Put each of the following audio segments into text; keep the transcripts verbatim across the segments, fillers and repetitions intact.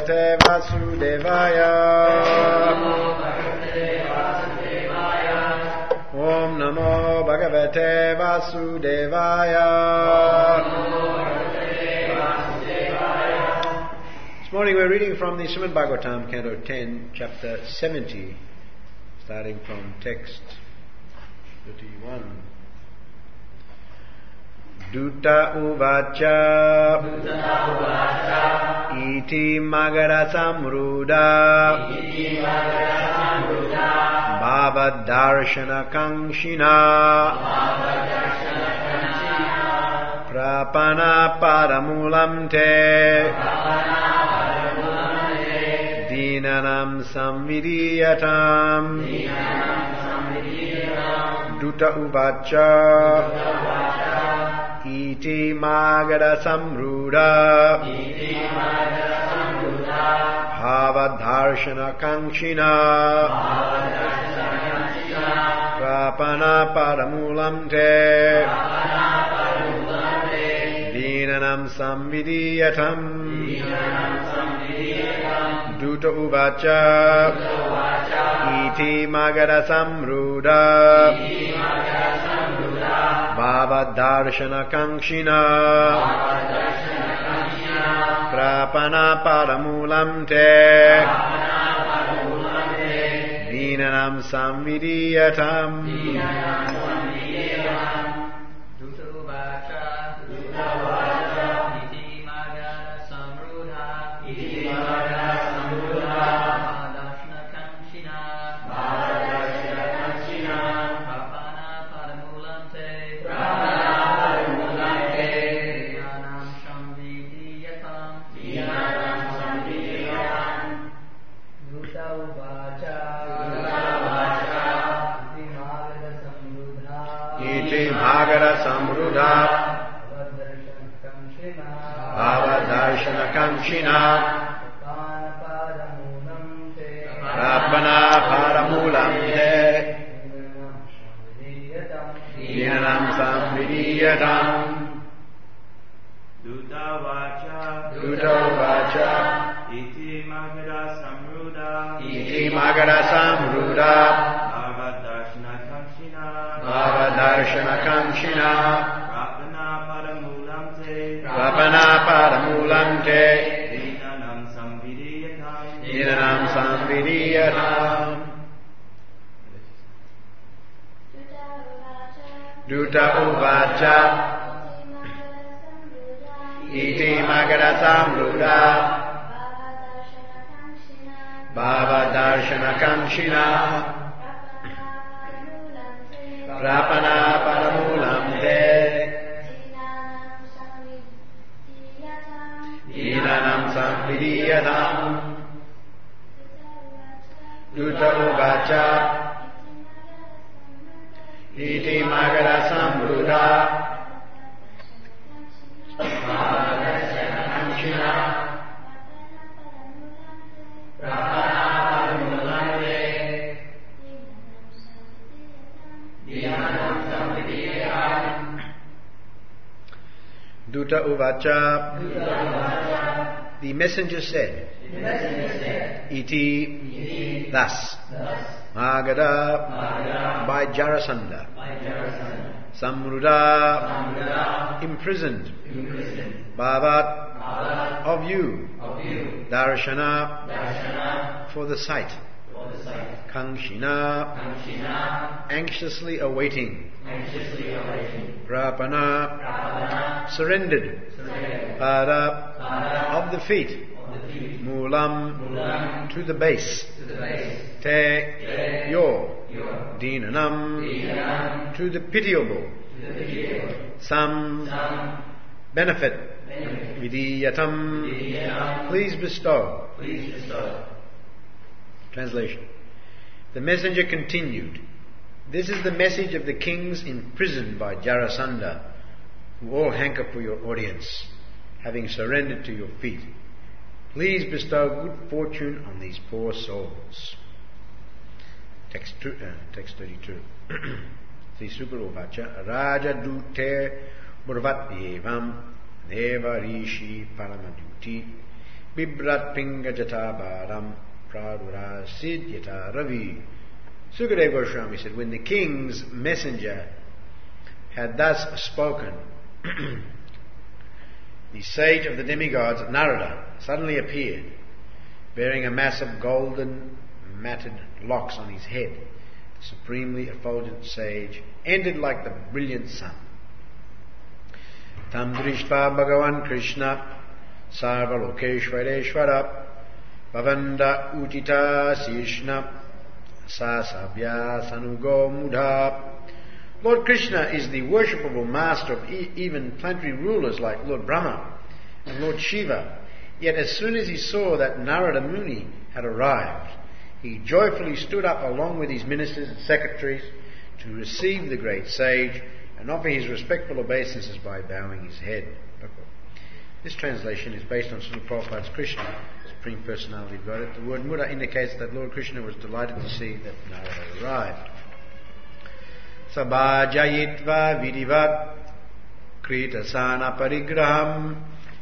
Bhagavate Vasudevaya. Om Namo Bhagavate Vasudevaya. This morning we're reading from the Srimad Bhagavatam, Canto ten, Chapter seventy, starting from text thirty-one. Dutta uvacha iti magara samruda bhava darshana kangshina prapana paramulam te dinanam samvidiyatam. Dutta uvacha iti magara samruda bhava darshana kangshina prapana paramulam te dinanam samvidiyatam. Dutta uvacha iti magara samruda bhava darshana kangshina prapana paramulam te dinanam samvidiyatam. Magara samruddha bhava darshana kangshina prapana paramulam te dinanam samvidiyatam. Dutta vacha Dutta vacha iti magara samruddha iti magara samruddha bhava darshana kangshina prapana paramulam te prapana paramulam te dinanam samvidiyatam. dinanam samvidiyatam. Dutta uvacha iti magara samruddha bhava darshana kangshina prapana paramulam te dinanam samvidiyatam. Dutta uvacha iti magara samruddha bhava darshana kangshina prapana paramulam te dinanam samvidiyatam. Dutta uvacha. The messenger said, Iti, thus, Magada, by Jarasandha, Samruddha, imprisoned, Bhavat, of you, Darshana, for the sight, Kangshina, anxiously awaiting, Prapana, surrendered, Pada, of the feet, Mulam, to the base, Te, your, Dinanam, to the pitiable, Sam, benefit, Vidiyatam, please bestow. Translation. The messenger continued, this is the message of the kings imprisoned by Jarasandha, who all hanker for your audience, having surrendered to your feet. Please bestow good fortune on these poor souls. Text, two, uh, text thirty-two. Sri Sukarovacha Raja Dute Burvat Yevam Deva Rishi Paramaduti Bibrat Pinga Jata Bharam Pradura Siddhyata Ravi. Sukadeva Goswami said, when the king's messenger had thus spoken, the sage of the demigods, Narada, suddenly appeared, bearing a mass of golden matted locks on his head. The supremely effulgent sage ended like the brilliant sun. Tam Drishpa Bhagavan Krishna Sarva Lokeshwareshwara Bhavanda Utita Sishna Sasabhya Sanugo Mudha. Lord Krishna is the worshipable master of e- even planetary rulers like Lord Brahma and Lord Shiva. Yet as soon as he saw that Narada Muni had arrived, he joyfully stood up along with his ministers and secretaries to receive the great sage and offer his respectful obeisances by bowing his head. This translation is based on Srila Prabhupada's Krishna, Supreme Personality of God. The word Mudha indicates that Lord Krishna was delighted to see that Narada had arrived. Sabhajayitva vidivat kritasana parigraham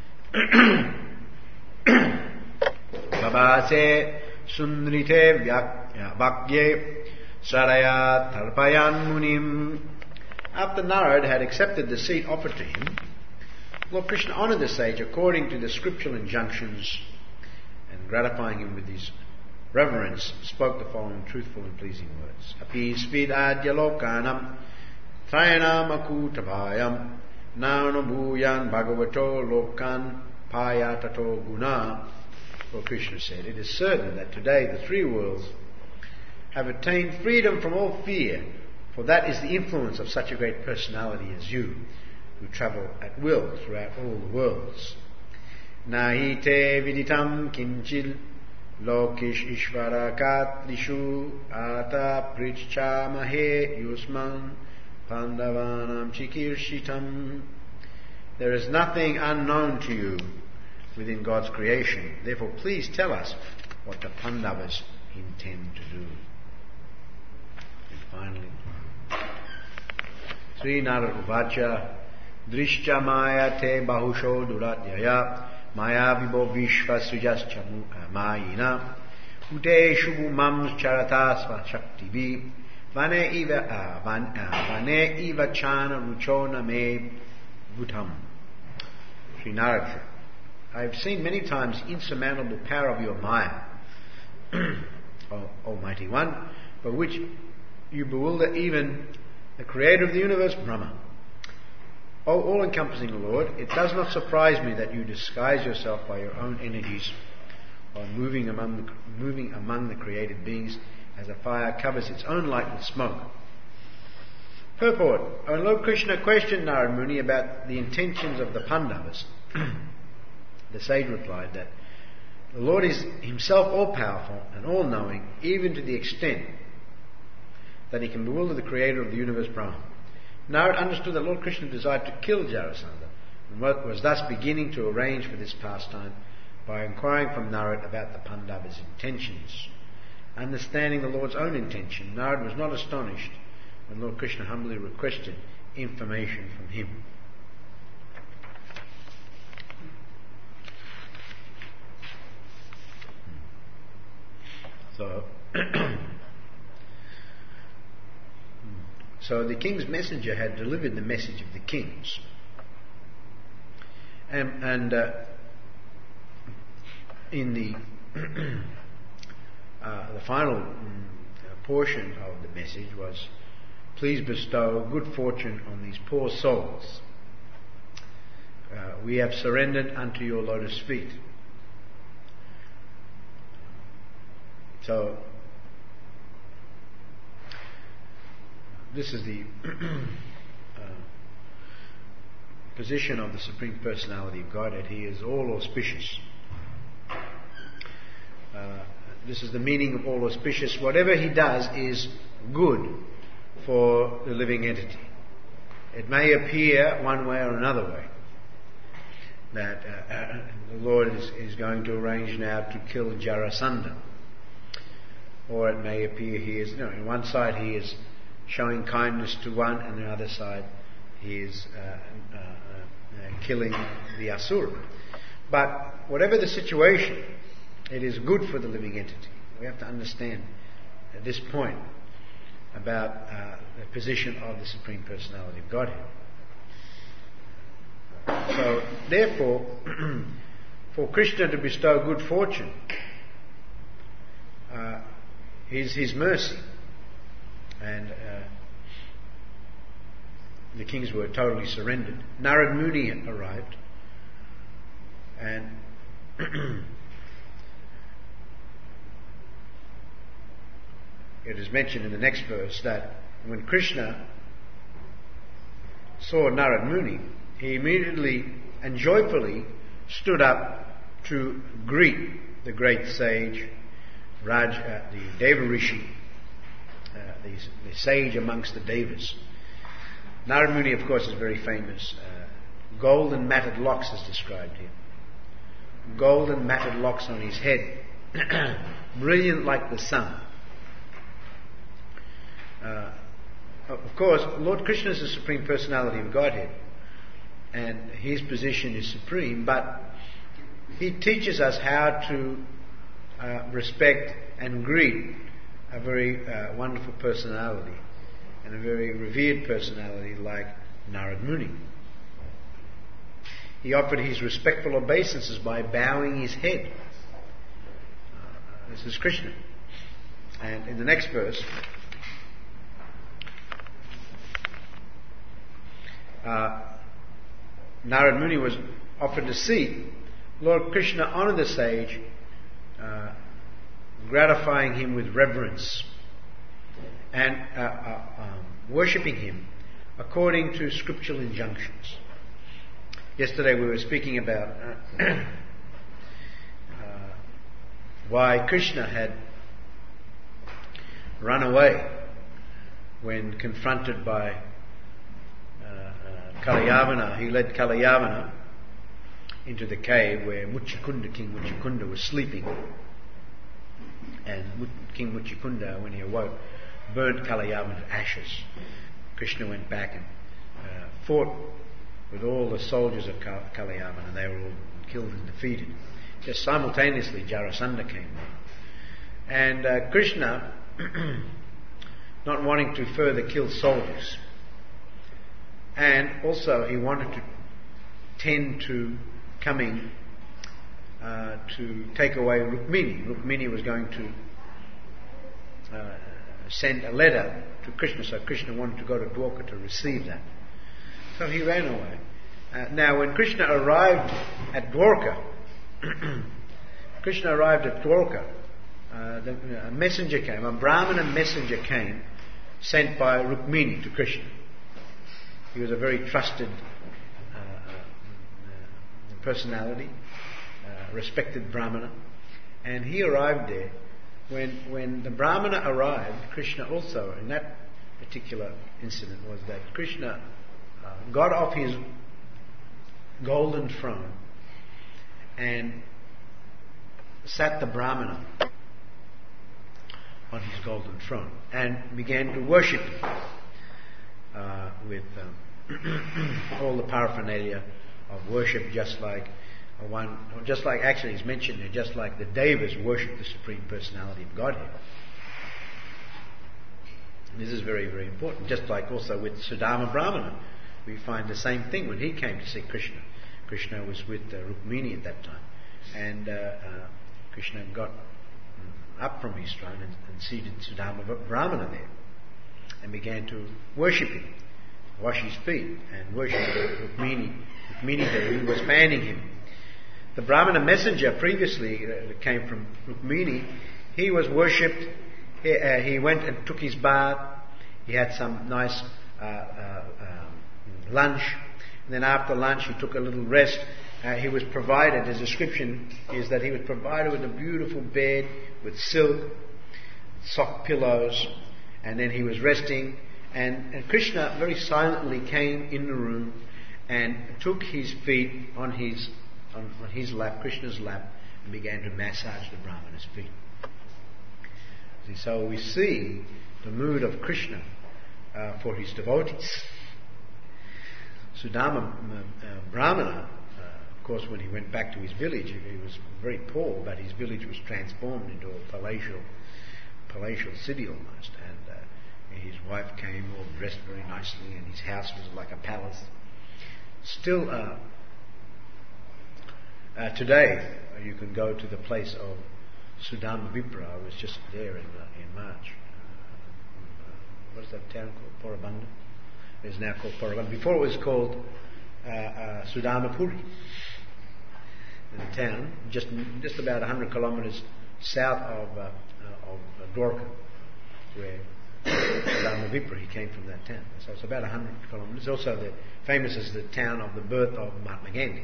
babase sundrite vakye saraya tarpayan munim. After Narada had accepted the seat offered to him, Lord Krishna honoured the sage according to the scriptural injunctions, and gratifying him with his reverence, spoke the following truthful and pleasing words. Api svid adya lokanam trayanam akutavayam nanabhuyan bhagavato lokan payatato guna. Lord Krishna said, it is certain that today the three worlds have attained freedom from all fear, for that is the influence of such a great personality as you, who travel at will throughout all the worlds. Nahi te viditam kinchil lokish ishvara katlishu ata pricha mahe yusman pandavanam chikirshitam. There is nothing unknown to you within God's creation. Therefore, please tell us what the Pandavas intend to do. And finally, Sri Narada Uvacha Drishcha Maya Te Bahusho Duratyaya Maya Vibho Vishva Sujascha Mayina Ute Shubhu Mams Charatasva Shaktivi Vane Iva Vane Iva Chana Ruchona Me Bhutam. Sri Narada, I have seen many times the insurmountable power of your Maya, O Almighty One, by which you bewilder even the creator of the universe, Brahma. O all-encompassing Lord, it does not surprise me that you disguise yourself by your own energies while moving among the, moving among the created beings as a fire covers its own light with smoke. Purport. When Lord Krishna questioned Narada Muni about the intentions of the Pandavas, the sage replied that the Lord is himself all-powerful and all-knowing, even to the extent that he can bewilder the creator of the universe, Brahma. Narada understood that Lord Krishna desired to kill Jarasandha and was thus beginning to arrange for this pastime by inquiring from Narada about the Pandavas' intentions. Understanding the Lord's own intention, Narada was not astonished when Lord Krishna humbly requested information from him. So, so the king's messenger had delivered the message of the kings, and, and uh, in the uh, the final um, portion of the message was, "Please bestow good fortune on these poor souls. Uh, we have surrendered unto your lotus feet." So, this is the uh, position of the Supreme Personality of Godhead. He is all auspicious. Uh, this is the meaning of all auspicious. Whatever he does is good for the living entity. It may appear one way or another way that uh, uh, the Lord is, is going to arrange now to kill Jarasandha. Or it may appear he is, you know, on one side he is showing kindness to one, and on the other side he is uh, uh, uh, killing the Asura. But whatever the situation, it is good for the living entity. We have to understand at this point about uh, the position of the Supreme Personality of Godhead. So, therefore, for Krishna to bestow good fortune uh, is his mercy. And uh, the kings were totally surrendered. Narad Muni arrived, and it is mentioned in the next verse that when Krishna saw Narad Muni, he immediately and joyfully stood up to greet the great sage, Raj, uh, the Deva Rishi, uh, the, the sage amongst the Devas. Narad Muni, of course, is very famous. Uh, golden matted locks is described here. Golden matted locks on his head, brilliant like the sun. Uh, of course, Lord Krishna is the Supreme Personality of Godhead, and his position is supreme, but he teaches us how to uh, respect and greet a very uh, wonderful personality and a very revered personality like Narad Muni. He offered his respectful obeisances by bowing his head. Uh, this is Krishna. And in the next verse, uh, Narad Muni was offered a seat. Lord Krishna honoured the sage, uh, gratifying him with reverence and uh, uh, um, worshipping him according to scriptural injunctions. Yesterday we were speaking about uh, uh, why Krishna had run away when confronted by uh, uh, Kalyavana. He led Kalyavana into the cave where Muchikunda, King Muchikunda, was sleeping. And King Muchikunda, when he awoke, burnt Kalyavana to ashes. Krishna went back and uh, fought with all the soldiers of Kalyavana, and they were all killed and defeated. Just simultaneously, Jarasandha came there. And uh, Krishna, not wanting to further kill soldiers, and also he wanted to tend to coming uh, to take away Rukmini. Rukmini was going to uh, send a letter to Krishna, so Krishna wanted to go to Dwarka to receive that. So he ran away. Uh, now, when Krishna arrived at Dwarka, Krishna arrived at Dwarka, uh, the, a messenger came, a Brahmana messenger came, sent by Rukmini to Krishna. He was a very trusted uh, uh, personality, uh, respected Brahmana, and he arrived there. When when the Brahmana arrived, Krishna also, in that particular incident, was that Krishna uh, got off his golden throne and sat the Brahmana on his golden throne and began to worship him uh, with um, all the paraphernalia of worship, just like one, just like actually it's mentioned here, just like the Devas worship the Supreme Personality of Godhead. This is very, very important. Just like also with Sudama Brahmana, we find the same thing when he came to see Krishna. Krishna was with uh, Rukmini at that time, and uh, uh, Krishna got up from his throne and, and seated Sudama Brahmana there, and began to worship him, wash his feet, and worship Rukmini. Rukmini Devi was fanning him. The Brahmana messenger previously uh, that came from Rukmini, he was worshipped. He, uh, he went and took his bath. He had some nice uh, uh, um, lunch. And then after lunch, he took a little rest. Uh, he was provided, his description is that he was provided with a beautiful bed with silk, soft pillows, and then he was resting. And, and Krishna very silently came in the room and took his feet on his on, on his lap, Krishna's lap, and began to massage the Brahmana's feet. See, so we see the mood of Krishna uh, for his devotees. Sudama uh, Brahmana, uh, of course, when he went back to his village, he was very poor, but his village was transformed into a palatial, palatial city almost. And uh, his wife came all dressed very nicely, and his house was like a palace. Still, uh, uh, today uh, you can go to the place of Sudama Vipra. I was just there in uh, in March. Uh, what is that town called? Porabanda. It's now called Porabanda. Before it was called uh, uh, Sudama Puri. The town, just just about one hundred kilometres south of uh, uh, of uh, Dwarka, where Sudama Vipra, he came from that town. So it's about one hundred kilometres. Also, the, famous as the town of the birth of Mahatma Gandhi.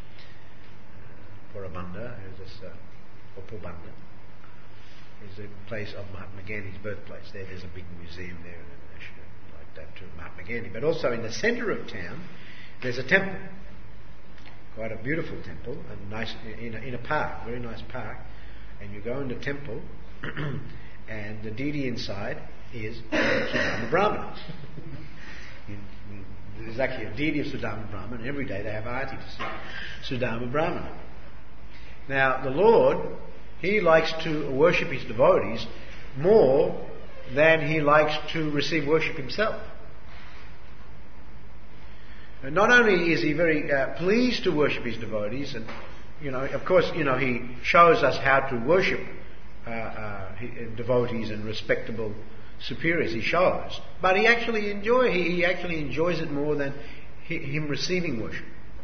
Uh, Porabanda is this, uh, or Pobanda, is the place of Mahatma Gandhi's birthplace. There, there's a big museum there, like that to Mahatma Gandhi. But also in the centre of town, there's a temple. Quite a beautiful temple, and nice in a, in a park, very nice park. And you go in the temple, and the deity inside is Sudama Brahmana. There's actually a deity of Sudama Brahmana, and every day they have arati to Sudama Brahmana. Now, the Lord, He likes to worship His devotees more than He likes to receive worship Himself. And not only is He very uh, pleased to worship His devotees, and you know, of course, you know, He shows us how to worship uh, uh, devotees and respectable superiors. He shows, but He actually enjoy. He, he actually enjoys it more than he, Him receiving worship.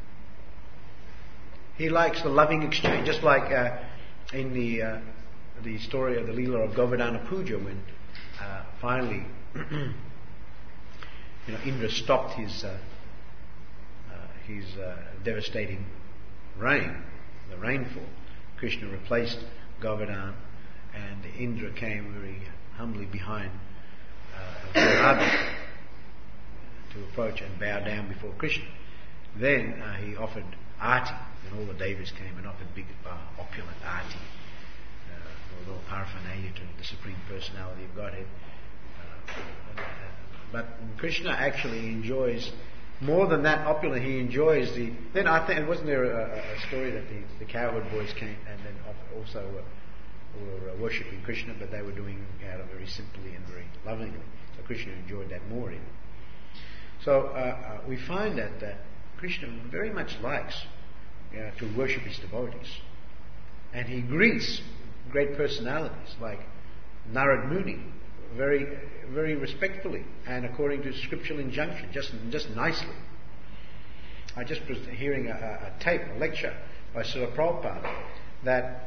He likes the loving exchange, just like uh, in the uh, the story of the Leela of Govardhana Puja, when uh, finally, you know, Indra stopped his. Uh, his uh, devastating rain, the rainfall. Krishna replaced Govardhan, and Indra came very humbly behind uh, to approach and bow down before Krishna. Then uh, he offered arti, and all the devas came and offered big uh, opulent arti, uh, with all paraphernalia to the Supreme Personality of Godhead. Uh, but Krishna actually enjoys more than that opulent. He enjoys the. Then I think, wasn't there a, a story that the, the cowherd boys came and then also were, were uh, worshipping Krishna, but they were doing it out of very simply and very lovingly. So Krishna enjoyed that more even. So uh, uh, we find that that Krishna very much likes uh, to worship his devotees, and he greets great personalities like Narad Muni very, very respectfully and according to scriptural injunction, just just nicely. I just was hearing a, a tape, a lecture by Srila Prabhupada, that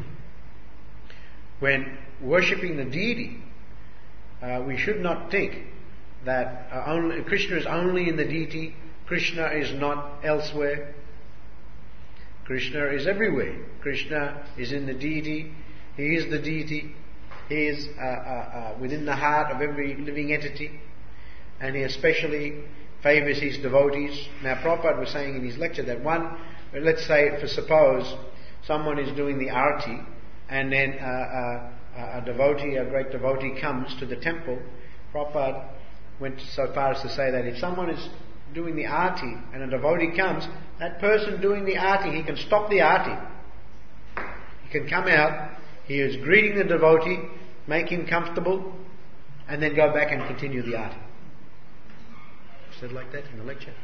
when worshipping the deity, uh, we should not think that uh, only, Krishna is only in the deity, Krishna is not elsewhere. Krishna is everywhere. Krishna is in the deity, He is the deity. He is uh, uh, uh, within the heart of every living entity, and He especially favours His devotees. Now, Prabhupada was saying in his lecture that one, let's say, for suppose someone is doing the arati, and then uh, uh, a devotee, a great devotee, comes to the temple. Prabhupada went so far as to say that if someone is doing the arati and a devotee comes, that person doing the arati, he can stop the arati. He can come out. He is greeting the devotee, make him comfortable, and then go back and continue the arati. Said like that in the lecture.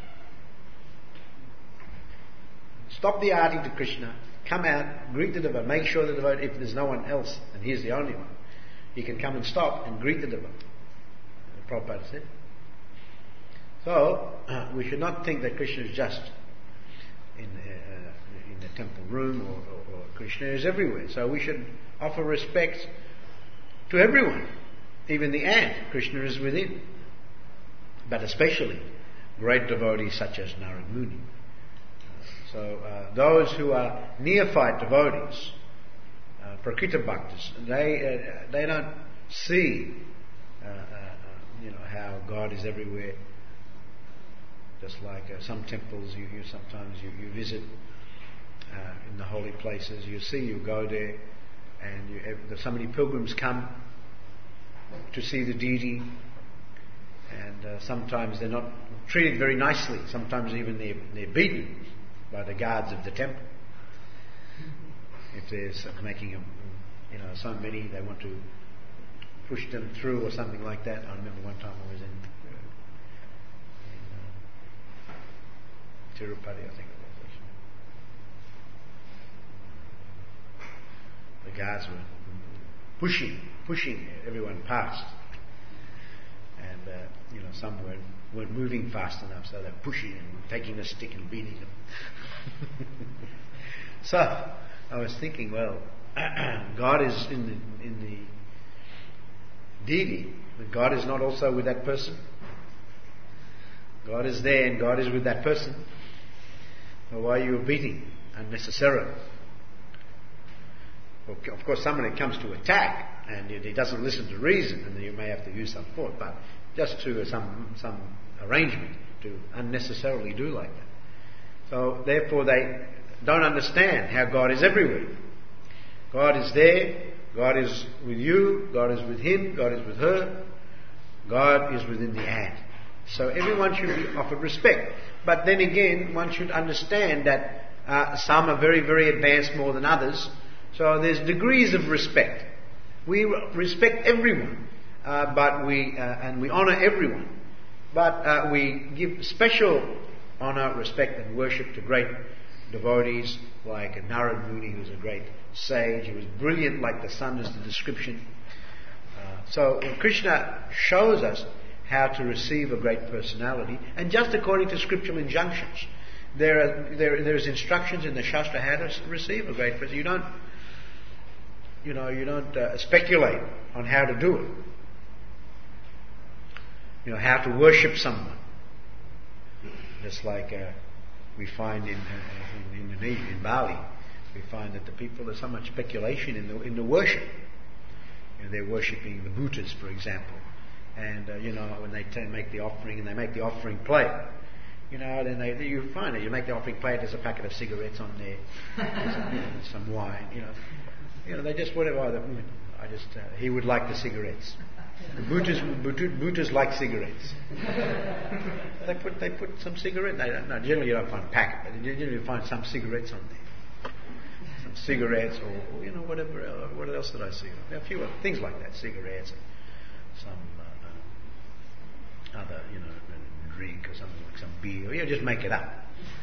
Stop the arati to Krishna, come out, greet the devotee, make sure the devotee, if there's no one else, and he's the only one, he can come and stop and greet the devotee. The Prabhupada said. So, uh, we should not think that Krishna is just in the, uh, in the temple room, or, or, or Krishna is everywhere. So we should offer respect to everyone, even the ant. Krishna is within, but especially great devotees such as Narad Muni. Uh, so uh, those who are neophyte devotees, uh, Prakrita Bhaktas, they uh, they don't see uh, uh, you know how God is everywhere. Just like uh, some temples, you, you sometimes you, you visit uh, in the holy places. You see, you go there, and you, there's so many pilgrims come to see the deity, and uh, sometimes they're not treated very nicely. Sometimes even they're, they're beaten by the guards of the temple. If they're making them, you know, so many, they want to push them through or something like that. I remember one time I was in, uh, in uh, Tirupati, I think it was. The guards were pushing, pushing everyone past. And, uh, you know, some weren't, weren't moving fast enough, so they're pushing and taking a stick and beating them. So, I was thinking, well, God is in the, in the deity, but God is not also with that person. God is there and God is with that person. Well, why are you beating unnecessarily? Well, of course, someone that comes to attack and he doesn't listen to reason, and then you may have to use some force, but just to some some arrangement to unnecessarily do like that. So therefore they don't understand how God is everywhere. God is there, God is with you, God is with him, God is with her, God is within the ant. So everyone should be offered respect. But then again, one should understand that uh, some are very, very advanced more than others. So there's degrees of respect. We respect everyone, uh, but we uh, and we honour everyone. But uh, we give special honour, respect and worship to great devotees like Narad Muni, who was a great sage. He was brilliant like the sun is the description. Uh, so Krishna shows us how to receive a great personality, and just according to scriptural injunctions. There are there there's instructions in the Shastra how to receive a great person. You don't you know you don't uh, speculate on how to do it. You know, how to worship someone. Just like uh, we find in, uh, in Indonesia, in Bali, we find that the people, there's so much speculation in the in the worship. You know, they're worshipping the Buddhas, for example, and uh, you know, when they t- make the offering and they make the offering plate, you know, then they you find it. You make the offering plate, there's a packet of cigarettes on there, some, you know, some wine, you know, you know, they just whatever. I just uh, he would like the cigarettes. The Buddhists, Buddhists like cigarettes. They put they put some cigarette. They don't, no, generally you don't find a packet, but you generally find some cigarettes on there. Some cigarettes, or, or you know whatever. Else, what else did I see? A few other things like that. Cigarettes, and some uh, other, you know, drink or something like some beer. You just make it up.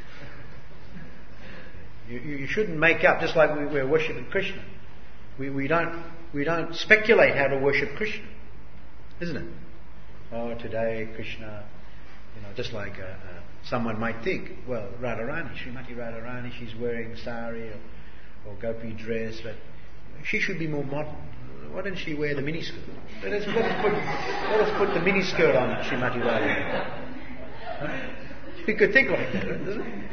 You, you, you shouldn't make up. Just like we, we're worshipping Krishna, we we don't we don't speculate how to worship Krishna. Isn't it? Oh, today Krishna, you know, just like uh, uh, someone might think, well, Radharani, Srimati Radharani, she's wearing sari or, or gopi dress, but she should be more modern. Why doesn't she wear the miniskirt? Let us, let us, put, let us put the miniskirt on Srimati Radharani. Huh? We could think like that, doesn't it?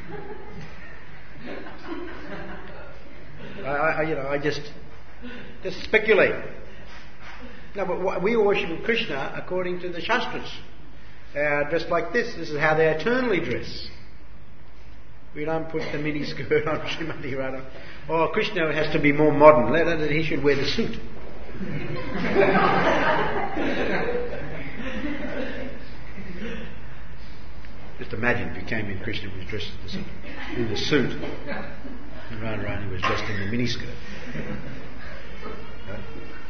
I, I, you know, I just just speculate. No, but we worship Krishna according to the Shastras. They are dressed like this. This is how they eternally dress. We don't put the mini skirt on Srimati Radha. Oh, Krishna has to be more modern. Let he should wear the suit. Just imagine if you came in, Krishna was dressed in the suit, in the suit and Radharani was dressed in the mini skirt. Right?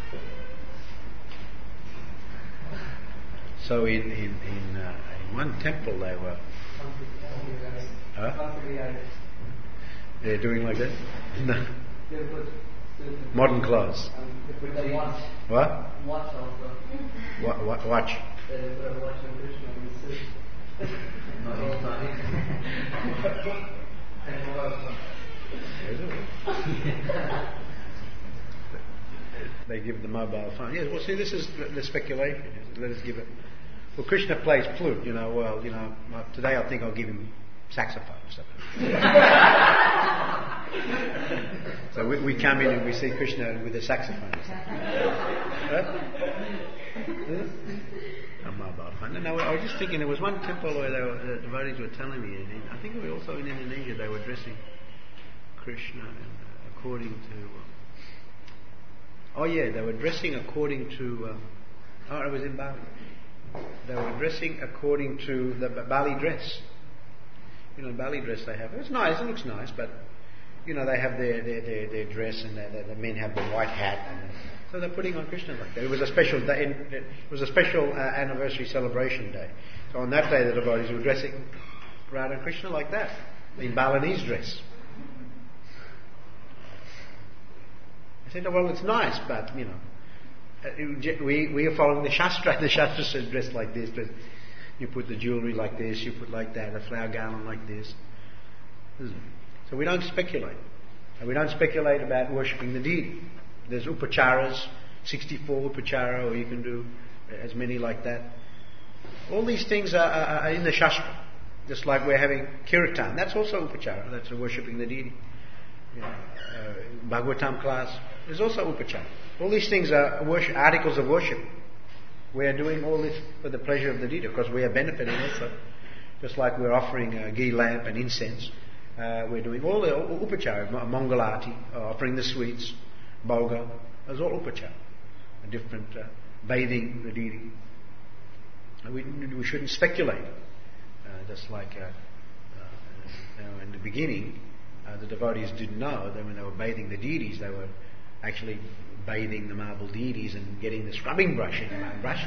So in in in, uh, in one temple they were. Huh? They're doing like that? No. Modern clothes. What? Watch also. What? What? Watch. They give the mobile phone. Yes, well, see, this is the speculation. Let us give it. Well, Krishna plays flute, you know. Well, you know, today I think I'll give him saxophone or something. So we, we come in and we see Krishna with a saxophone. Huh? A mobile phone. No, I was just thinking there was one temple where they were, the devotees were telling me, and I think it was also in Indonesia, they were dressing Krishna according to. Oh yeah, they were dressing according to. Um, oh, it was in Bali. They were dressing according to the Bali dress. You know, Bali dress they have. It's nice. It looks nice, but you know they have their their, their, their dress, and their, their, the men have the white hat, and so they're putting on Krishna like that. It was a special day. It was a special uh, anniversary celebration day. So on that day, the devotees were dressing Radha and Krishna like that, in Balinese dress. I said, oh, well, it's nice, but you know, we we are following the Shastra. The Shastra says dress like this, but you put the jewelry like this, you put like that, a flower gown like this. So we don't speculate. And we don't speculate about worshipping the deity. There's upacharas, sixty-four upachara, or you can do as many like that. All these things are, are, are in the Shastra. Just like we're having kirtan. That's also upachara. That's worshipping the deity. You know, uh, Bhagavatam class is also upachara. All these things are worship, articles of worship. We are doing all this for the pleasure of the deity, because we are benefiting also. Just like we're offering a ghee lamp and incense, uh, we're doing all the upachara, Mangalati, uh, offering the sweets, Bhoga, that's all upachara. A different uh, bathing the deity. We, we shouldn't speculate. Uh, just like uh, uh, you know, in the beginning, uh, the devotees didn't know that when they were bathing the deities, they were actually bathing the marble deities and getting the scrubbing brush in and brushing.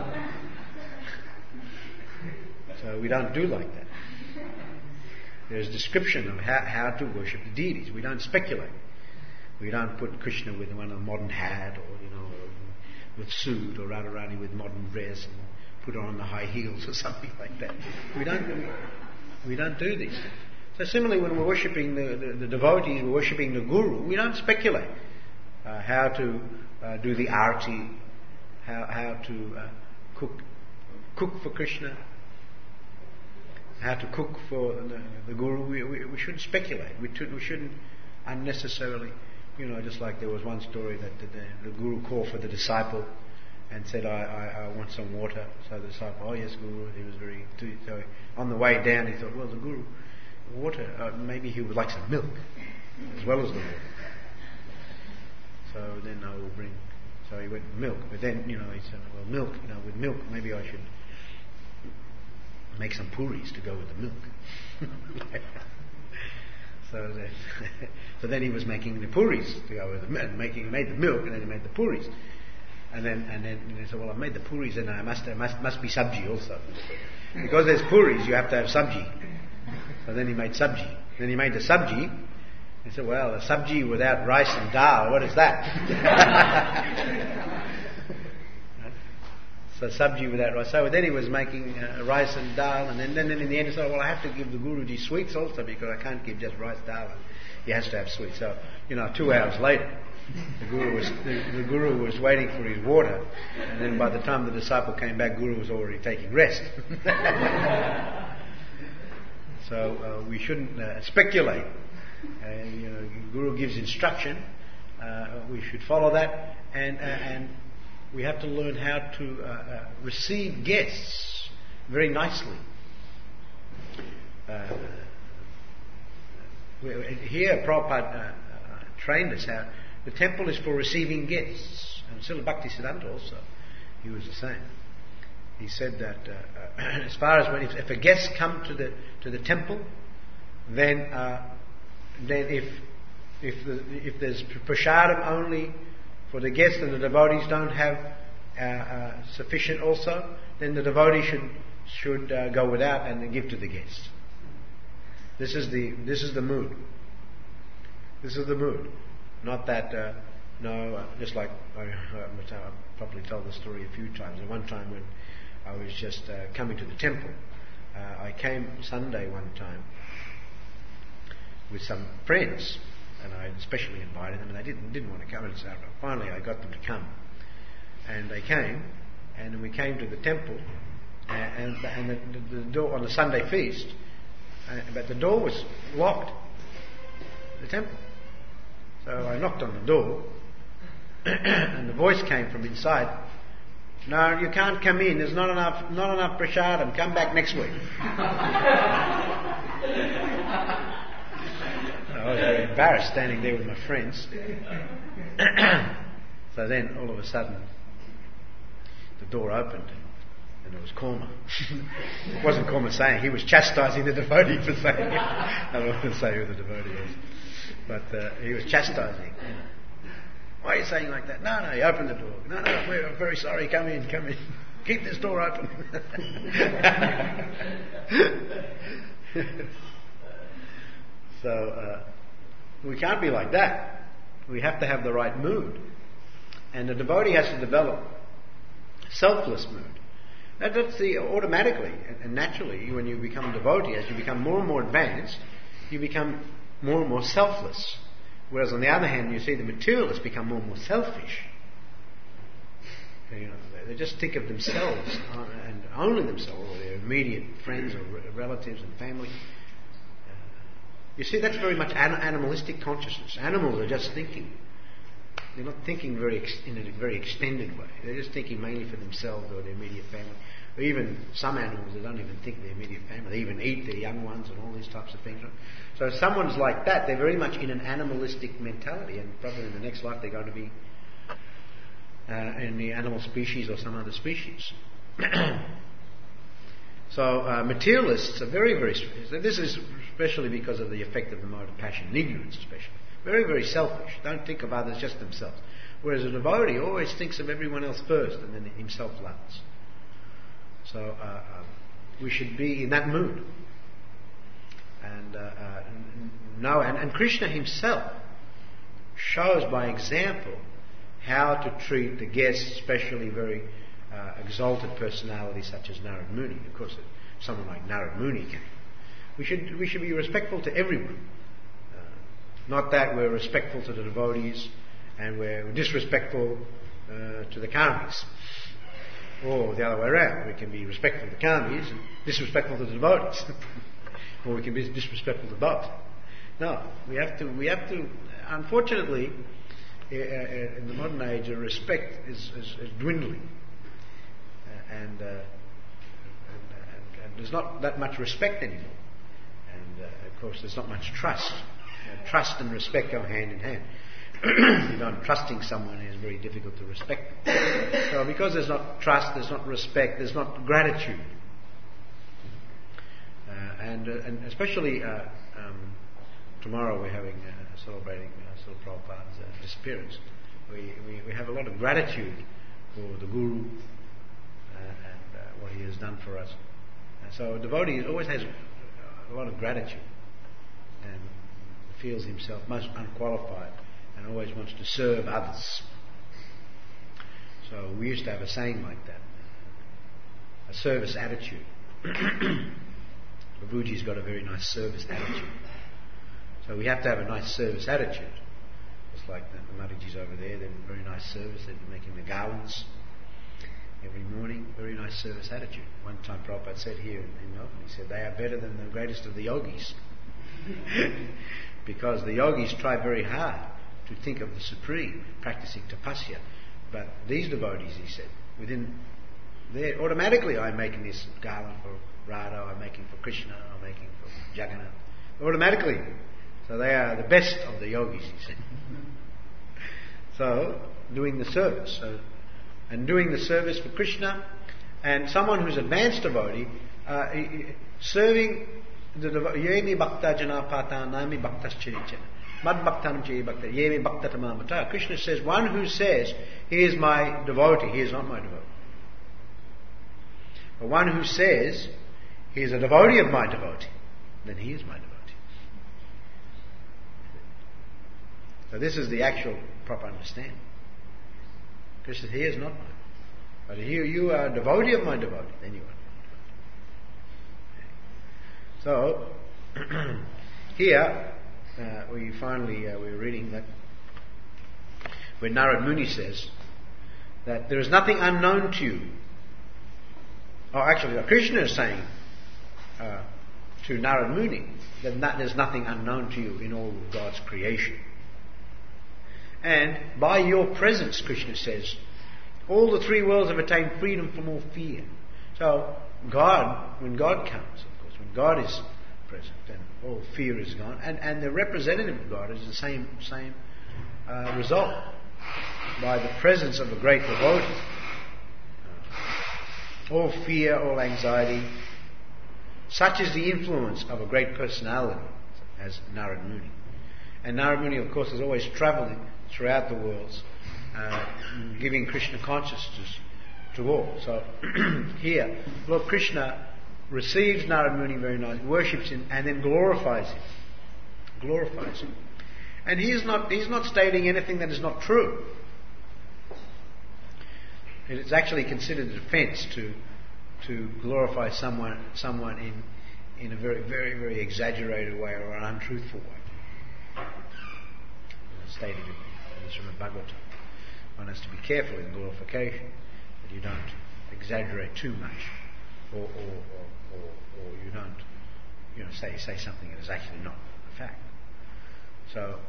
So we don't do like that. There's a description of how, how to worship the deities. We don't speculate. We don't put Krishna with one a modern hat, or you know, with suit, or Radharani with modern dress, and put her on the high heels or something like that. We don't. We, we don't do these things. So similarly, when we're worshipping the, the, the devotees, we're worshipping the Guru. We don't speculate uh, how to uh, do the arati, how how to uh, cook cook for Krishna, how to cook for the, the Guru. We, we, we shouldn't speculate. We, t- we shouldn't unnecessarily. You know, just like there was one story that the, the, the Guru called for the disciple and said, I, I, I want some water. So the disciple, oh yes, Guru. He was very... So on the way down, he thought, well, the Guru, water, uh, maybe he would like some milk as well as the water. So then I will bring... So he went milk. But then, you know, he said, well, milk, you know, with milk, maybe I should make some puris to go with the milk. So, that, so then he was making the puris to go with the making. He made the milk, and then he made the puris, and then and then and he said, "Well, I've made the puris, and I must there must must be sabji also, because there's puris. You have to have sabji." So then he made sabji. Then he made the sabji. He said, "Well, a sabji without rice and dal, what is that?" So sabji without rice. So then he was making uh, rice and dal, and then, then in the end he said, well, I have to give the Guruji sweets also, because I can't give just rice dal. He has to have sweets. So, you know, two hours later, the Guru was the, the Guru was waiting for his water, and then by the time the disciple came back, Guru was already taking rest. So uh, we shouldn't uh, speculate. Uh, you know, Guru gives instruction. Uh, we should follow that, and uh, and. We have to learn how to uh, uh, receive guests very nicely. Uh, here, Prabhupada uh, uh, trained us how the temple is for receiving guests. And Srila Bhaktisiddhanta also, he was the same. He said that uh, uh, as far as when if, if a guest come to the to the temple, then uh, then if if the, if there's prasadam only for the guests and the devotees don't have uh, uh, sufficient also, then the devotee should should uh, go without and then give to the guests. This is the this is the mood. This is the mood. Not that uh, no, uh, just like I, I've probably told the story a few times. At one time when I was just uh, coming to the temple, uh, I came Sunday one time with some friends. And I especially invited them, and they didn't didn't want to come. And so finally, I got them to come, and they came, and we came to the temple, and and, and the, the door on the Sunday feast, uh, but the door was locked. The temple. So I knocked on the door, and the voice came from inside. No, you can't come in. There's not enough not enough prasadam. Come back next week. I was very embarrassed standing there with my friends. So then, all of a sudden, the door opened, And it was Korma. It wasn't Korma saying, he was chastising the devotee for saying it. I don't want to say who the devotee is. But uh, he was chastising. You know. Why are you saying like that? No, no, he opened the door. No, no, we're very sorry, come in, come in. Keep this door open. So, uh, we can't be like that. We have to have the right mood. And the devotee has to develop selfless mood. That, that's the automatically and naturally, when you become a devotee, as you become more and more advanced, you become more and more selfless. Whereas on the other hand, you see the materialists become more and more selfish. You know, they just think of themselves and only themselves, or their immediate friends or relatives and family. You see, that's very much an- animalistic consciousness. Animals are just thinking. They're not thinking very ex- in a very extended way. They're just thinking mainly for themselves or their immediate family. Or even some animals, they don't even think of their immediate family. They even eat their young ones and all these types of things. So if someone's like that, they're very much in an animalistic mentality, and probably in the next life they're going to be uh, in the animal species or some other species. So uh, materialists are very, very... This is especially because of the effect of the mode of passion, ignorance especially. Very, very selfish. Don't think of others, just themselves. Whereas a devotee always thinks of everyone else first and then himself last. So uh, uh, we should be in that mood. And uh, uh, no, and, and Krishna himself shows by example how to treat the guests, especially very uh, exalted personalities such as Narad Muni. Of course, if someone like Narad Muni came. We should we should be respectful to everyone. Uh, not that we're respectful to the devotees and we're disrespectful uh, to the karmis. Or the other way around. We can be respectful to the karmis and disrespectful to the devotees. Or we can be disrespectful to both. No, we have to. We have to. Unfortunately, uh, in the modern age, uh, respect is, is, is dwindling, uh, and, uh, and, and, and there's not that much respect anymore. And uh, of course, there's not much trust. Uh, trust and respect go hand in hand. You know, trusting someone is very difficult to respect. So, because there's not trust, there's not respect, there's not gratitude. Uh, and, uh, and especially uh, um, tomorrow we're having uh, celebrating uh, Srila Prabhupada's uh, disappearance. We, we we have a lot of gratitude for the Guru uh, and uh, what he has done for us. And so a devotee always has a lot of gratitude and feels himself most unqualified and always wants to serve others. So we used to have a saying like that, a service attitude. Babuji's got a very nice service attitude. So we have to have a nice service attitude. Just like the, the Mataji's over there, they're very nice service. They're making the garlands every morning. Very nice service attitude. One time Prabhupada said here in Melbourne, he said, they are better than the greatest of the yogis. Because the yogis try very hard to think of the Supreme, practicing tapasya. But these devotees, he said, within there, automatically I'm making this garland for Radha, I'm making for Krishna, I'm making for Jagannath. Automatically. So they are the best of the yogis, he said. So, doing the service. So, and doing the service for Krishna, and someone who's advanced devotee, uh, serving the devotee, Yemi Bhakta Jana Pata Nami Bhaktas Chirichana. Mad Bhaktanam Chiri Bhakta, Yemi Bhakta Tamamata. Krishna says, one who says, he is my devotee, he is not my devotee. But one who says, he is a devotee of my devotee, then he is my devotee. So this is the actual proper understanding. Krishna says, he is not my devotee. But if you, you are a devotee of my devotee, then you are. So, here, uh, we finally, uh, we're reading that where Narad Muni says that there is nothing unknown to you. Oh, actually, Krishna is saying uh, to Narad Muni that not, there's nothing unknown to you in all of God's creation. And by your presence, Krishna says, all the three worlds have attained freedom from all fear. So, God, when God comes, of course, when God is present, then all fear is gone. And, and the representative of God is the same, same uh, result. By the presence of a great devotee, all fear, all anxiety. Such is the influence of a great personality, as Narad Muni. And Narad Muni, of course, is always travelling throughout the worlds, uh, giving Krishna consciousness to all. So here, Lord Krishna receives Narad Muni very nicely, worships him, and then glorifies him. Glorifies him. And he is not, he's not stating anything that is not true. It is actually considered a defence to to glorify someone someone in in a very, very, very exaggerated way or an untruthful way. It's stated in the Srimad Bhagavatam. One has to be careful in glorification that you don't exaggerate too much, or or, or, or, or you don't you know say say something that is actually not a fact. So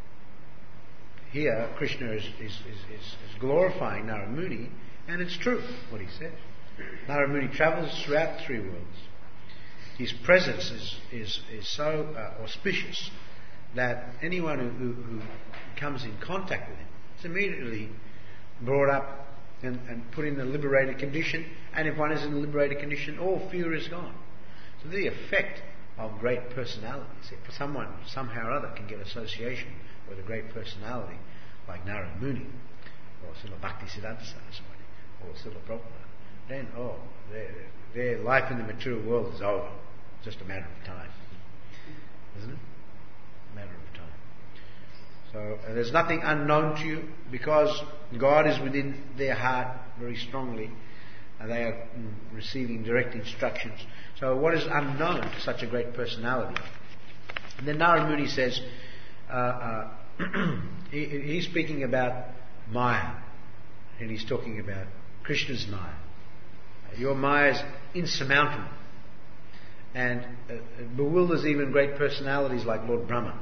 here Krishna is is, is, is, is glorifying Narad Muni, and it's true what he says. Narad Muni travels throughout the three worlds. His presence is is, is so uh, auspicious that anyone who, who, who comes in contact with him is immediately brought up and, and put in a liberated condition. And if one is in a liberated condition, all fear is gone. So the effect of great personalities. If someone somehow or other can get association with a great personality like Narad Muni, or Srila Bhaktisiddhanta Saraswati, or Srila Prabhupada, then, oh, their, their life in the material world is over. It's just a matter of time. Isn't it? A matter of time. So uh, there's nothing unknown to you, because God is within their heart very strongly, and they are mm, receiving direct instructions. So what is unknown to such a great personality? And then Narad Muni says, uh, uh, he, he's speaking about Maya, and he's talking about Krishna's Maya. Your Maya is insurmountable, and uh, it bewilders even great personalities like Lord Brahma.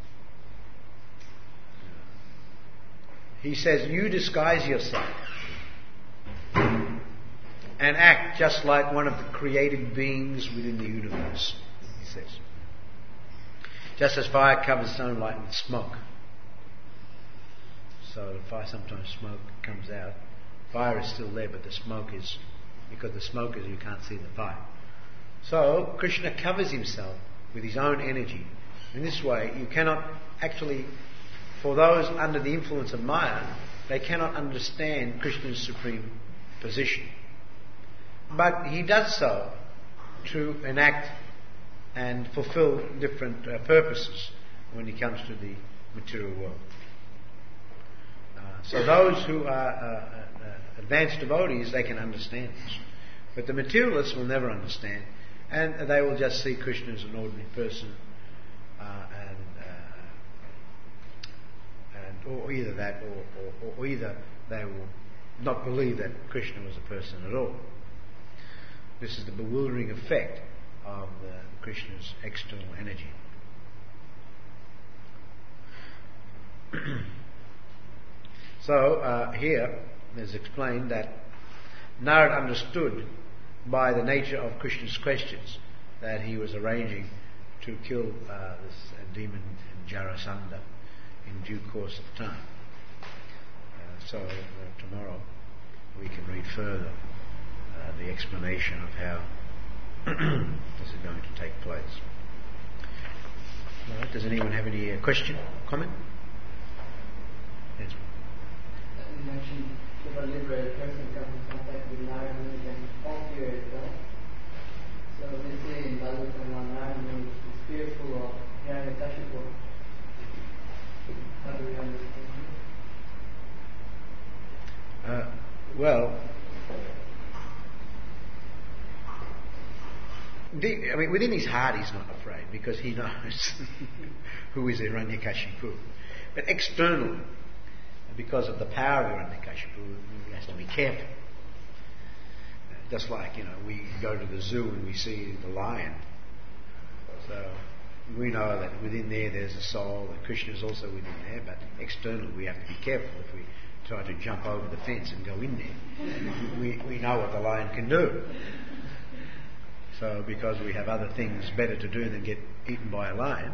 He says, you disguise yourself and act just like one of the created beings within the universe, he says. Just as fire covers its own light with smoke. So the fire, sometimes smoke comes out. Fire is still there, but the smoke is, because the smoke is, you can't see the fire. So Krishna covers himself with his own energy. In this way, you cannot actually, for those under the influence of Maya, they cannot understand Krishna's supreme position. But he does so to enact and fulfill different uh, purposes when he comes to the material world. Uh, so those who are uh, uh, advanced devotees, they can understand this. But the materialists will never understand, and they will just see Krishna as an ordinary person, uh, and, uh, and or either that, or, or, or either they will not believe that Krishna was a person at all. This is the bewildering effect of uh, Krishna's external energy. So uh, here it is explained that Narad understood by the nature of Krishna's questions that he was arranging to kill uh, this uh, demon Jarasandha in due course of time. Uh, so uh, tomorrow we can read further uh, the explanation of how this is going to take place. All right, does anyone have any uh, question, comment? Yes. You mentioned if a liberated person comes in contact with Narad Muni, then all fear is gone. So they say in Bhagavatam, Narad Muni is fearful of Hiranyakashipu. How do we understand this? Uh, well, the, I mean, within his heart he's not afraid, because he knows who is Hiranyakashipu. But externally, because of the power of Hiranyakashipu, he has to be careful. Just like, you know, we go to the zoo and we see the lion. So we know that within there there's a soul, and Krishna is also within there, but externally we have to be careful. If we try to jump over the fence and go in there, we, we know what the lion can do. So because we have other things better to do than get eaten by a lion,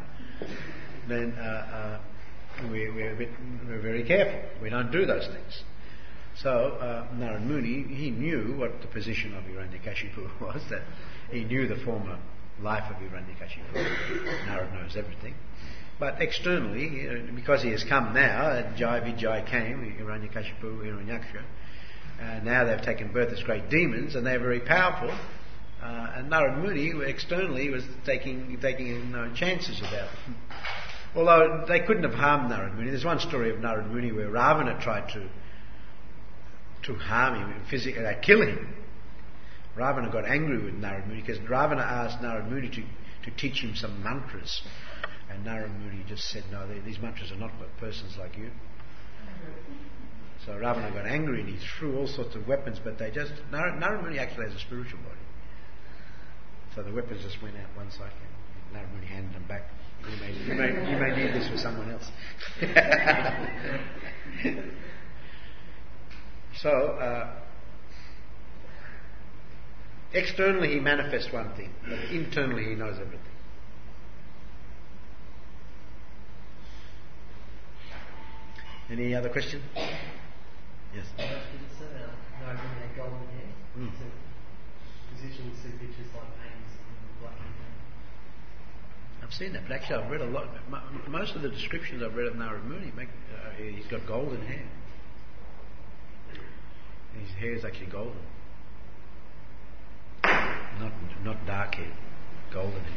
then uh, uh, we, we're, a bit, we're very careful. We don't do those things. So uh, Narad Muni, he knew what the position of Hiranyakashipu was, that he knew the former life of Hiranyakashipu. Narad knows everything. But externally, uh, because he has come now, uh, Jai Vijay came, Hiranyakashipu, Hiranyaksha, uh, now they've taken birth as great demons and they're very powerful. Uh, and Narad Muni externally was taking taking uh, chances about it. Although they couldn't have harmed Narad Muni. There's one story of Narad Muni where Ravana tried to to harm him, physically, uh, kill him. Ravana got angry with Narad Muni because Ravana asked Narad Muni to, to teach him some mantras. And Narad Muni just said, no, these mantras are not for persons like you. So Ravana got angry and he threw all sorts of weapons, but they just... Narad, Narad Muni actually has a spiritual body. So the weapons just went out one side and Narad Muni handed them back. You may, you may, you may need this for someone else. So, uh, externally he manifests one thing, but internally he knows everything. Any other question? Yes. Mm. Positions see pictures like names and black and I've seen that, but actually I've read a lot. Most of the descriptions I've read of Narad Muni, make, uh, he's got golden hair. His hair is actually golden. Not not dark hair, golden hair.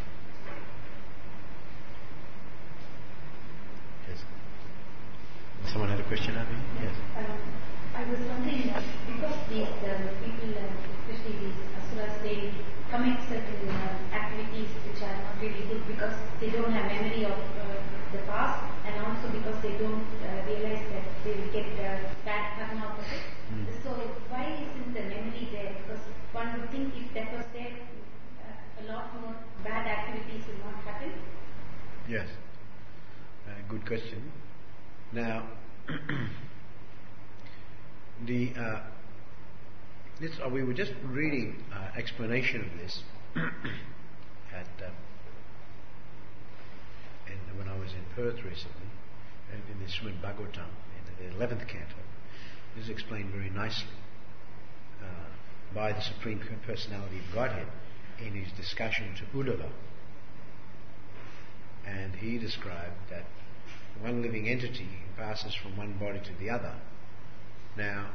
Yes. Someone had a question over here? Yes. Um, I was wondering, uh, because these uh, people, uh, especially these asuras, they commit certain uh, activities which are not really good because they don't have memory of uh, the past, and also because they don't uh, realize that they will get uh, bad karma out of it. Mm. So why isn't the memory there? Because one would think if that was there, uh, a lot more bad activities will not happen. Yes. Uh, good question. Now, the uh, this, uh, we were just reading uh, explanation of this at uh, and when I was in Perth recently, in, in the Srimad Bhagavatam, in the eleventh canto. This is explained very nicely uh, by the Supreme Personality of Godhead in his discussion to Uddhava. And he described that one living entity passes from one body to the other. Now,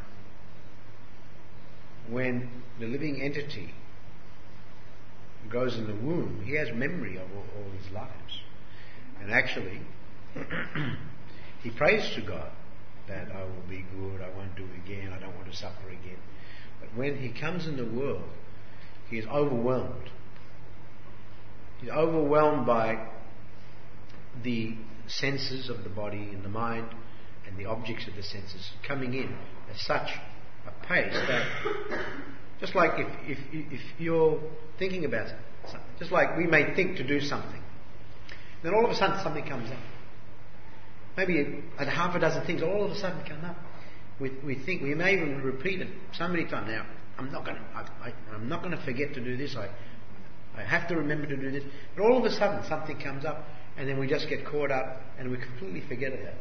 when the living entity goes in the womb, he has memory of all, all his lives. And actually, he prays to God that I will be good, I won't do it again, I don't want to suffer again. But when he comes in the world, he is overwhelmed. He's overwhelmed by the senses of the body and the mind and the objects of the senses coming in at such a pace that just like if, if, if you're thinking about something, just like we may think to do something, then all of a sudden something comes up. Maybe a, a half a dozen things all of a sudden come up. We, we think, we may even repeat it so many times. Now, I'm not going to, I, I, I'm not going to forget to do this. I, I have to remember to do this. But all of a sudden something comes up, and then we just get caught up, and we completely forget about it.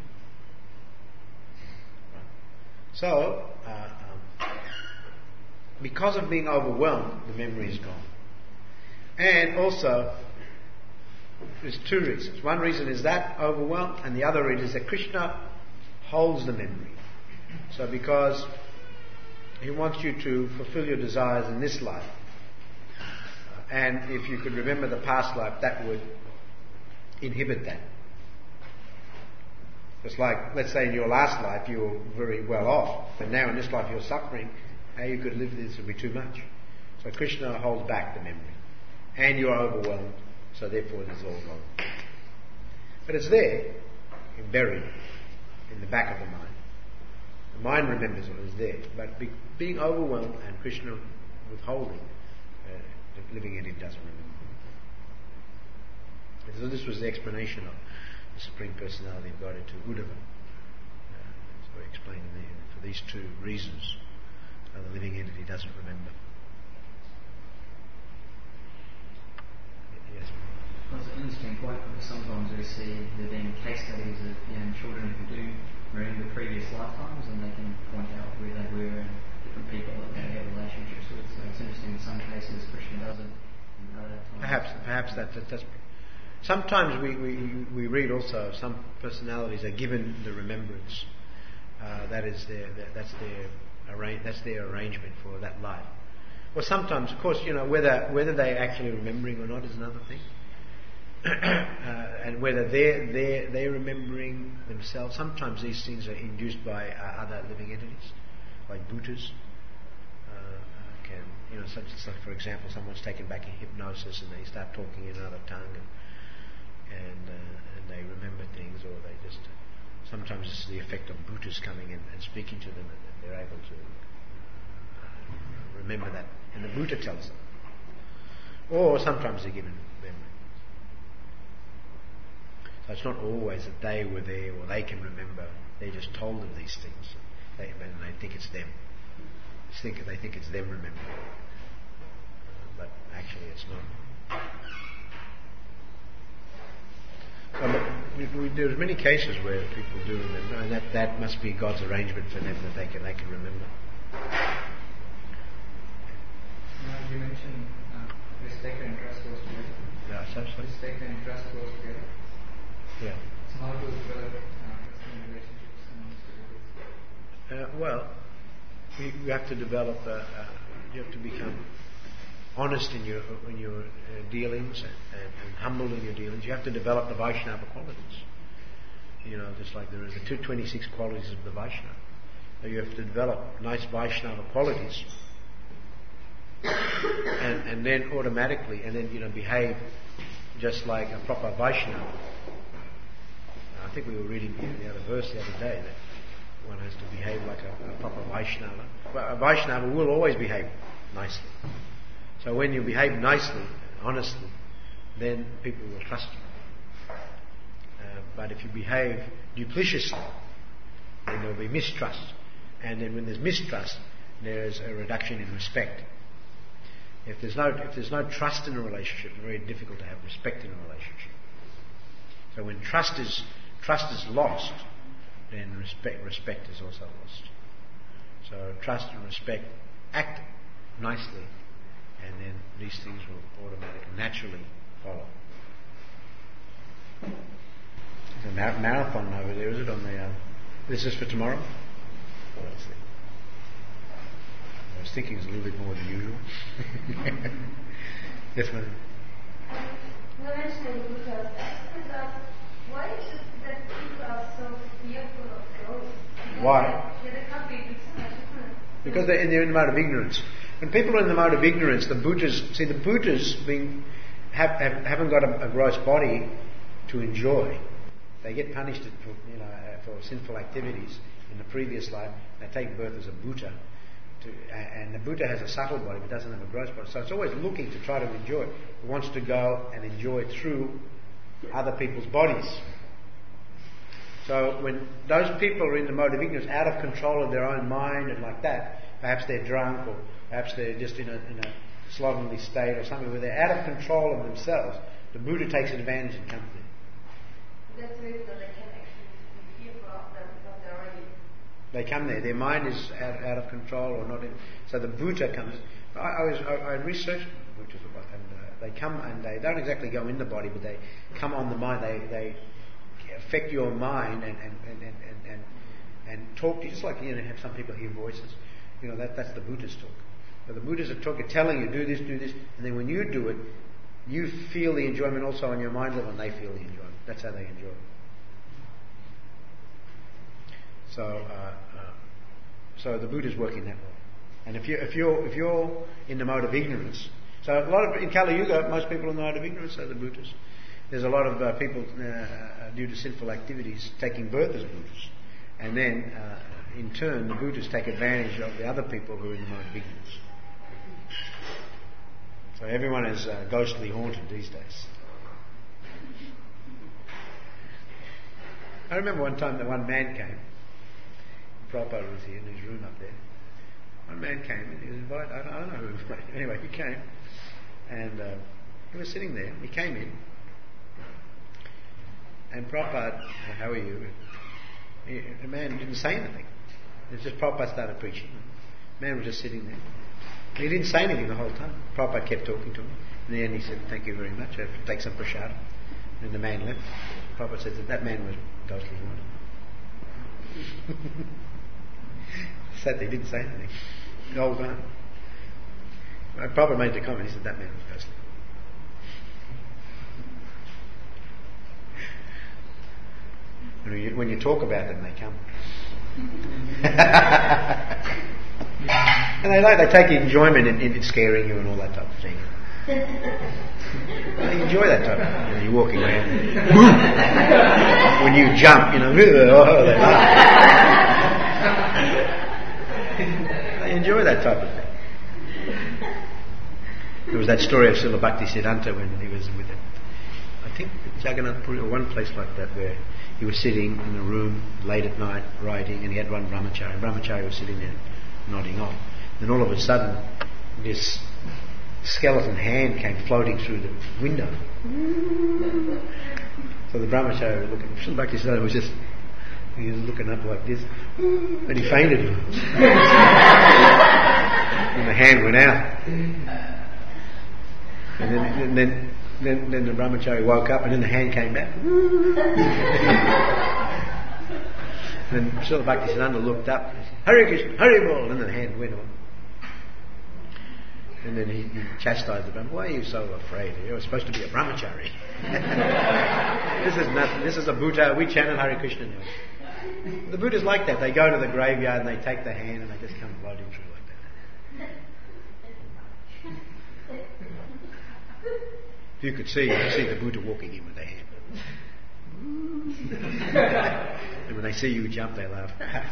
So, uh, um, because of being overwhelmed, the memory is gone. And also, there's two reasons. One reason is that overwhelmed, and the other reason is that Krishna holds the memory. So because he wants you to fulfill your desires in this life, and if you could remember the past life, that would inhibit that. Just like, let's say in your last life you were very well off, but now in this life you're suffering, how you could live this would be too much. So Krishna holds back the memory. And you're overwhelmed, so therefore it is all gone. But it's there, buried in the back of the mind. The mind remembers what is there, but be, being overwhelmed and Krishna withholding, uh, the living entity doesn't remember. And so this was the explanation of the Supreme Personality of Godhead to Uddhava. Uh, so I explained there, for these two reasons, uh, the living entity doesn't remember. Yes. Because in this interesting point, because sometimes we see there being case studies of young children who do remember previous lifetimes, and they can point out where they were and different people that they have relationships with. So it's interesting. In some cases, Krishna doesn't. In other times, Perhaps, perhaps that, that that's. Sometimes we, we, we read also some personalities are given the remembrance. Uh, that is their, their that's their arra- that's their arrangement for that life. Or sometimes, of course, you know, whether whether they're actually remembering or not is another thing. uh, and whether they're they're they're remembering themselves. Sometimes these things are induced by uh, other living entities, like bhutas. Uh, can you know, such as like, for example, someone's taken back in hypnosis and they start talking in another tongue and. And, uh, and they remember things, or they just. Sometimes it's the effect of bhutas coming in and speaking to them, and they're able to uh, remember that, and the bhuta tells them. Or sometimes they're given memory. So it's not always that they were there or they can remember. They're just told of these things, they, and they think it's them. They think they think it's them remembering, uh, but actually it's not. Well, we, we, there's many cases where people do remember, and that, that must be God's arrangement for them that they can they can remember. Now you mentioned uh, respect and trust goes together. Yeah, so, so. Respect and trust goes together. Yeah. So how to develop uh, trusting relationships amongst the Uh, well, you, you have to develop. Uh, uh, you have to become honest in your in your uh, dealings and, and, and humble in your dealings. You have to develop the Vaishnava qualities. You know, just like there are the two hundred twenty-six qualities of the Vaishnava. So you have to develop nice Vaishnava qualities, and, and then automatically, and then you know, behave just like a proper Vaishnava. I think we were reading the other verse the other day that one has to behave like a, a proper Vaishnava. Well, a Vaishnava will always behave nicely. So when you behave nicely, honestly, then people will trust you. Uh, but if you behave dupliciously, then there will be mistrust. And then when there's mistrust, there's a reduction in respect. If there's no if there's no trust in a relationship, it's very difficult to have respect in a relationship. So when trust is trust is lost, then respect respect is also lost. So trust and respect, act nicely, and then these things will automatically, naturally follow. There's a mar- marathon over there, is it? On the uh, this is for tomorrow. Let's see. I was thinking it's a little bit more than usual. Yes, ma'am. You mentioned Buddha. Uh, why is it that people are so fearful of ghosts? Why? They, they can't be so much, isn't it? Because they're in, they're in the mode of ignorance. When people are in the mode of ignorance, the Buddhas, see the Buddhas being, have, have, haven't got a, a gross body to enjoy. They get punished for, you know, uh, for sinful activities in the previous life. They take birth as a Buddha. To, uh, and the Buddha has a subtle body but doesn't have a gross body. So it's always looking to try to enjoy. It wants to go and enjoy through other people's bodies. So when those people are in the mode of ignorance, out of control of their own mind and like that, perhaps they're drunk or perhaps they're just in a, in a slovenly state or something where they're out of control of themselves, the Buddha takes advantage and comes in. That's the reason that they can actually be fearful of them because they're already... They come there. Their mind is out, out of control or not in... So the Buddha comes... I, I, was, I, I researched Buddhas and uh, they come and they don't exactly go in the body, but they come on the mind. They... they affect your mind and and, and, and, and, and talk to you, just like you know, have some people hear voices. You know, that that's the Buddhas talk. So the Buddhas are talking, telling you, do this, do this, and then when you do it, you feel the enjoyment also on your mind level, and they feel the enjoyment. That's how they enjoy it. So, uh, uh, so the Buddha's working that way. And if you if you're if you're in the mode of ignorance, so a lot of in Kali Yuga, most people in the mode of ignorance are the Buddhas. There's a lot of uh, people, uh, due to sinful activities, taking birth as Buddhas. And then, uh, in turn, the Buddhas take advantage of the other people who are in the mode of ignorance. So everyone is uh, ghostly haunted these days. I remember one time that one man came. Prabhupada was here in his room up there. One man came and he was invited. I don't, I don't know who he was. Anyway, he came. And uh, he was sitting there. He came in. And Prabhupada, how are you? He, the man didn't say anything. It was just Prabhupada started preaching. The man was just sitting there. He didn't say anything the whole time. Prabhupada kept talking to him. In the end he said, thank you very much, I have to take some prasad. And the man left. Prabhupada said that that man was ghostly one. Said he didn't say anything. The whole time. Prabhupada made the comment, he said that man was ghostly. When you, when you talk about them, they come. And they like, they take enjoyment in, in scaring you and all that type of thing. They enjoy that type of thing. You know, you're walking around. When you jump, you know, oh, they laugh. They enjoy that type of thing. There was that story of Srila Bhaktisiddhanta when he was with it. I think Jagannath Puri, or one place like that, where he was sitting in a room late at night writing, and he had one brahmachari. Brahmachari was sitting there nodding off. Then all of a sudden, this skeleton hand came floating through the window. So the brahmachari was looking. Srila Bhaktisiddhanta was just, he was looking up like this, and he fainted. And the hand went out. And then, and then Then, then the brahmachari woke up, and then the hand came back. And Srila Bhaktisiddhanta looked up and said, Hare Krishna, Hare Bol, and then the hand went on. And then he, he chastised the brahmachari. Why are you so afraid? You're supposed to be a brahmachari. This is nothing. This is a Buddha. We chant Hare Krishna now. The Buddhas like that. They go to the graveyard and they take the hand and they just come floating through like that. If you could see, you could see the Buddha walking in with their hand. And when they see you jump, they laugh.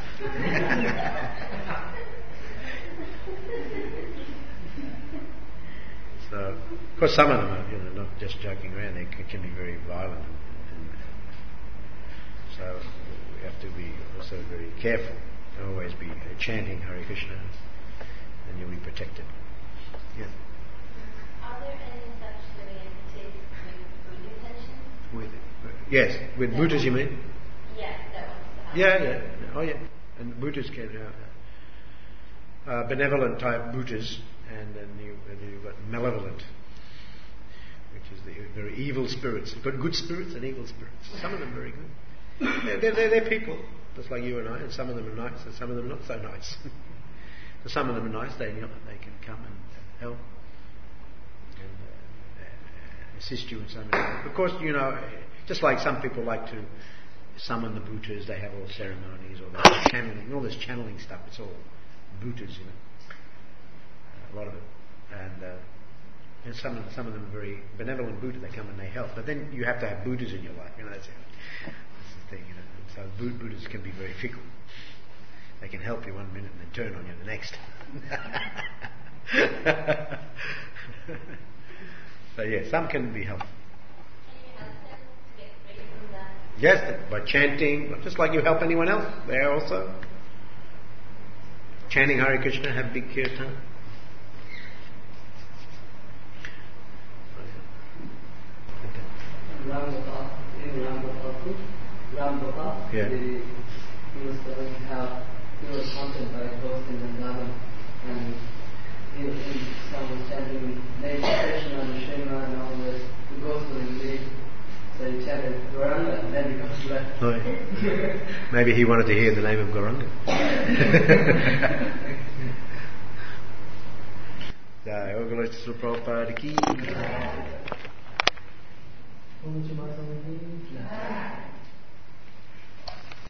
So, of course, some of them are, you know, not just joking around. They can be very violent, and, and so we have to be also very careful. Always be chanting Hare Krishna, and you'll be protected. Yeah. Are there any such living entities with Buddha intentions? With, yes, with that Buddhas, you mean? Yes, that was. Yeah, yeah. Oh, yeah. And Buddhas can uh, uh, benevolent type Buddhas, and then you, uh, you've got malevolent, which is the very evil spirits. You've got good spirits and evil spirits. Some of them are very good. They're, they're, they're, they're people, just like you and I, and some of them are nice, and some of them are not so nice. So some of them are nice. They, you know, they can come and help and uh, assist you in some way. Of course, you know, just like some people like to summon the Buddhas, they have all ceremonies, or they're channeling, all this channeling stuff. It's all Buddhas, you know. A lot of it, and, uh, and some of them, some of them are very benevolent Buddha. They come and they help, but then you have to have Buddhas in your life. You know, that's, that's the thing. You know, so Buddhas can be very fickle. They can help you one minute and then turn on you the next. So yeah, some can be helpful. Can you help them to get free from that? Yes, by chanting, just like you help anyone else. There also chanting Hare Krishna, have big kirtan. Ram Gopal, in Ram Gopal, Ram Gopal, Yeah. he, he was telling how he was haunted by ghosts in Vrindavan, and he, he someone was chanting name Krishna and Shema and all this. The ghost wouldn't leave, so he chanted Gauranga, and then the ghost left. Oh, yeah. Maybe he wanted to hear the name of Gauranga. Jai Ogulashtra Prabhupada ki. Om Shivaya.